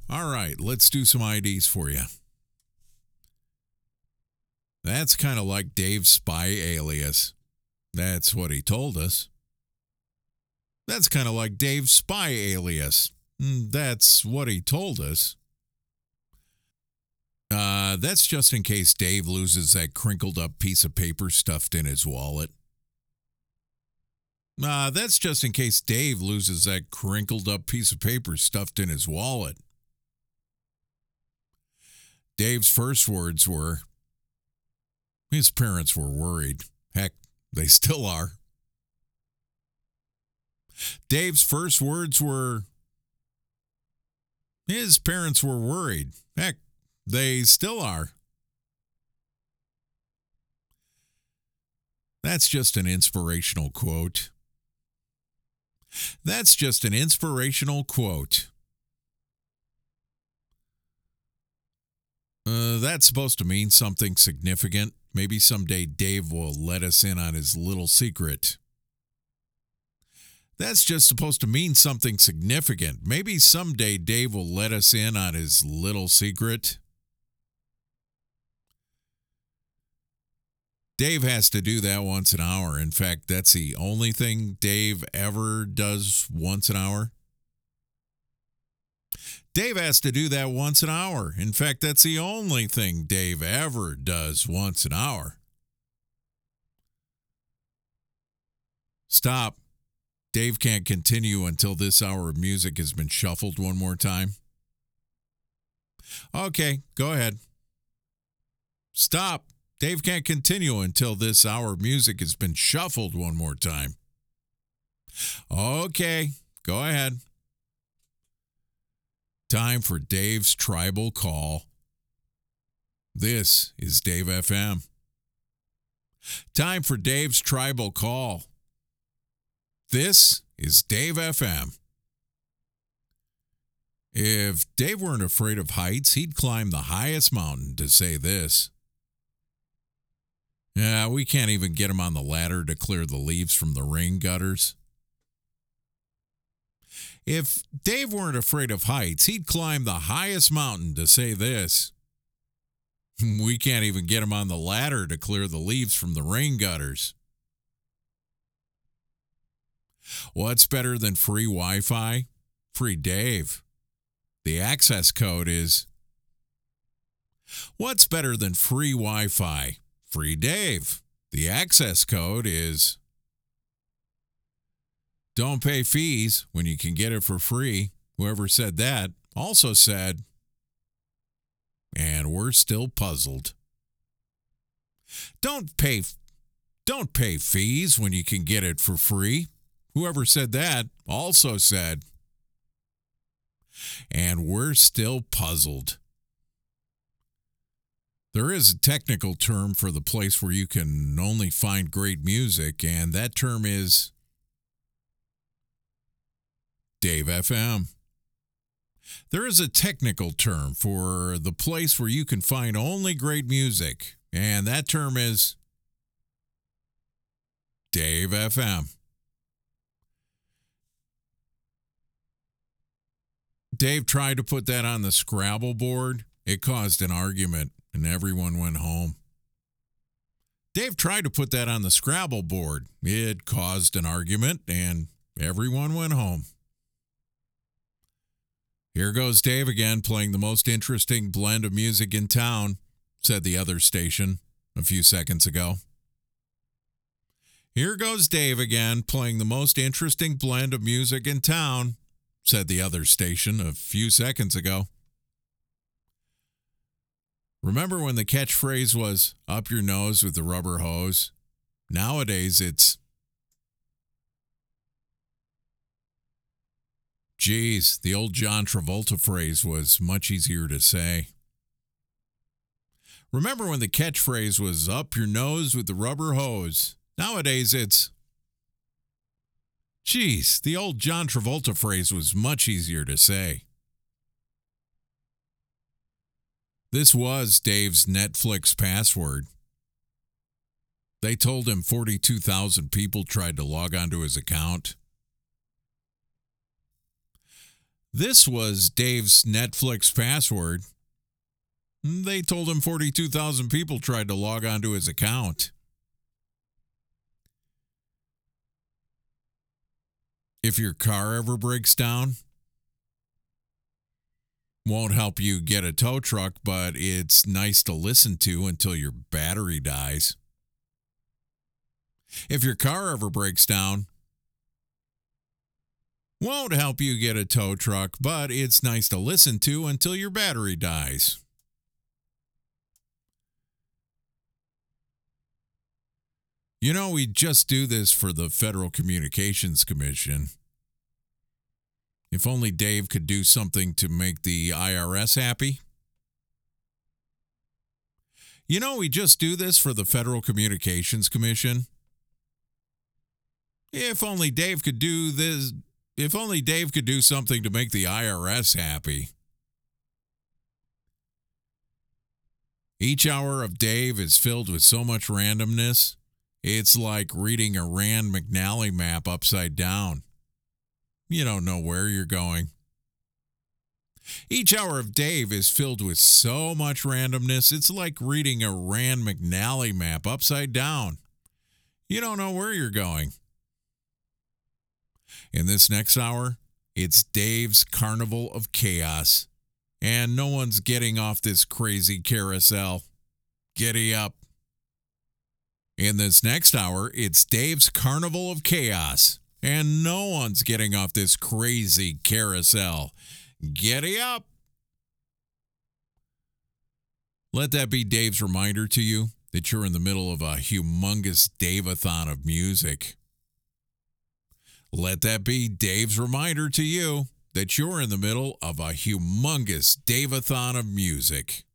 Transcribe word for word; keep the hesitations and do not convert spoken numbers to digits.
All right, let's do some I Ds for you. That's kind of like Dave's spy alias. That's what he told us. That's kind of like Dave's spy alias. That's what he told us. Uh, that's just in case Dave loses that crinkled up piece of paper stuffed in his wallet. Uh, that's just in case Dave loses that crinkled up piece of paper stuffed in his wallet. Dave's first words were, his parents were worried. Heck, they still are. Dave's first words were, his parents were worried. Heck, they still are. That's just an inspirational quote. That's just an inspirational quote. Uh, that's supposed to mean something significant. Maybe someday Dave will let us in on his little secret. That's just supposed to mean something significant. Maybe someday Dave will let us in on his little secret. Dave has to do that once an hour. In fact, that's the only thing Dave ever does once an hour. Dave has to do that once an hour. In fact, that's the only thing Dave ever does once an hour. Stop. Dave can't continue until this hour of music has been shuffled one more time. Okay, go ahead. Stop. Dave can't continue until this hour of music has been shuffled one more time. Okay, go ahead. Time for Dave's Tribal Call. This is Dave F M. Time for Dave's Tribal Call. This is Dave F M. If Dave weren't afraid of heights, he'd climb the highest mountain to say this. Yeah, we can't even get him on the ladder to clear the leaves from the rain gutters. If Dave weren't afraid of heights, he'd climb the highest mountain to say this. We can't even get him on the ladder to clear the leaves from the rain gutters. What's better than free Wi-Fi? Free Dave. The access code is... What's better than free Wi-Fi? Free Dave. The access code is... Don't pay fees when you can get it for free. Whoever said that also said... And we're still puzzled. Don't pay, don't pay fees when you can get it for free. Whoever said that also said... And we're still puzzled. There is a technical term for the place where you can only find great music, and that term is Dave F M. There is a technical term for the place where you can find only great music, and that term is Dave F M. Dave tried to put that on the Scrabble board. It caused an argument, and everyone went home. Dave tried to put that on the Scrabble board. It caused an argument, and everyone went home. Here goes Dave again, playing the most interesting blend of music in town, said the other station a few seconds ago. Here goes Dave again, playing the most interesting blend of music in town, said the other station a few seconds ago. Remember when the catchphrase was, up your nose with the rubber hose? Nowadays it's, geez, the old John Travolta phrase was much easier to say. Remember when the catchphrase was, up your nose with the rubber hose? Nowadays it's, geez, the old John Travolta phrase was much easier to say. This was Dave's Netflix password. They told him forty-two thousand people tried to log onto his account. This was Dave's Netflix password. They told him forty-two thousand people tried to log onto his account. If your car ever breaks down, won't help you get a tow truck, but it's nice to listen to until your battery dies. If your car ever breaks down, won't help you get a tow truck, but it's nice to listen to until your battery dies. You know, we just do this for the Federal Communications Commission. If only Dave could do something to make the I R S happy. You know, we just do this for the Federal Communications Commission. If only Dave could do this, if only Dave could do something to make the I R S happy. Each hour of Dave is filled with so much randomness. It's like reading a Rand McNally map upside down. You don't know where you're going. Each hour of Dave is filled with so much randomness, it's like reading a Rand McNally map upside down. You don't know where you're going. In this next hour, it's Dave's Carnival of Chaos, and no one's getting off this crazy carousel. Giddy up. In this next hour, it's Dave's Carnival of Chaos, and no one's getting off this crazy carousel. Giddy up. Let that be Dave's reminder to you that you're in the middle of a humongous Dave-a-thon of music. Let that be Dave's reminder to you that you're in the middle of a humongous Dave-a-thon of music.